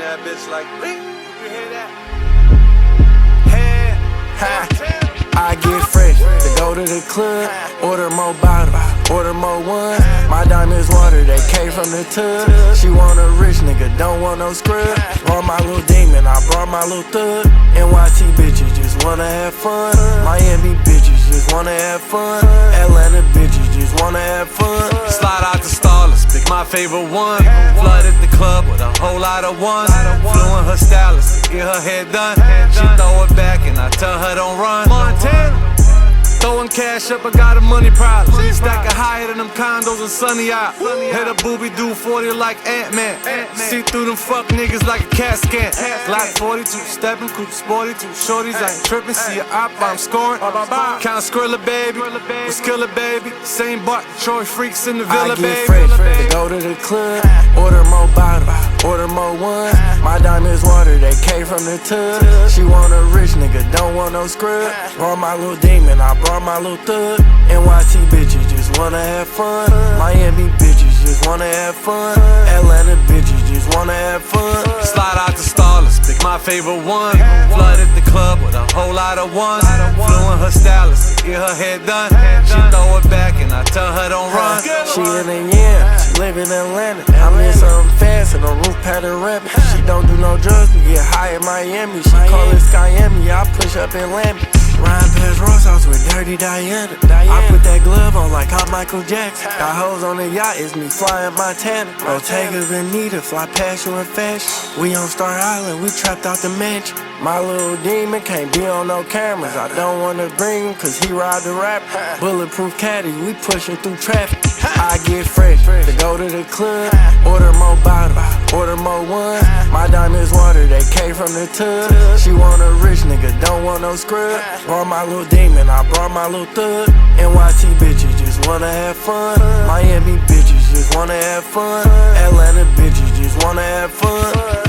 that bitch like bling. You hear that? I get fresh to go to the club, order more bottles, order more ones. My diamonds water, they came from the tub. She want a rich nigga, don't want no scrub. Brought my little demon, I brought my little thug. NYC bitches just wanna have fun. Miami bitches just wanna have fun. Atlanta bitches just wanna have fun. Slide out the Starless, pick my favorite one. Flooded the club with a whole lot of ones. Flew in her stylist, get her hair done. She throw it back and I tell her don't run. Montana, throwing cash up, I got a money problem. Stacking higher than them condos in Sunny Isle. Hit a booby do 40 like Ant-Man. See through them fuck niggas like a CAT scan. Glock 42, stepping coupe, sporty two shorties. I ain't tripping, see a op, I'm scoring. Count Skrilla, baby, we skill it, baby. Same Bart, Troy freaks in the villa, I get baby. fresh to go to the club, order more bottles, order more ones. My diamonds water, they came from the tub. She want a rich nigga, don't want no scrub. Brought my little demon, I brought my little thug. NYC bitches just wanna have fun. Miami bitches just wanna have fun. Atlanta bitches just wanna have fun. Slide out the Starless, pick my favorite one. Flooded the club with a whole lot of ones. Flew in her stylist, get her hair done. She throw it back and I tell her don't run. She in a she live in Atlanta. I'm in something fast and a roof pattern rabbit. She don't do no drugs, we get high in Miami. She call it Skyami, I push up in Lammy. Ryan past Ross House with Dirty Diana. I put that glove on like I'm Michael Jackson. Got hoes on the yacht, it's me flying Montana. Bottega Veneta, fly past you in fashion. We on Star Island, we trapped out the mansion. My little demon can't be on no cameras. I don't wanna bring him cause he ride the rap. Bulletproof caddy, we pushing through traffic. I get fresh to go to the club, order more bottles, order more ones. My diamonds water, they came from the tub. She want a rich nigga, don't want no scrub. Brought my little demon, I brought my little thug. NYC bitches just wanna have fun. Miami bitches just wanna have fun. Atlanta bitches just wanna have fun.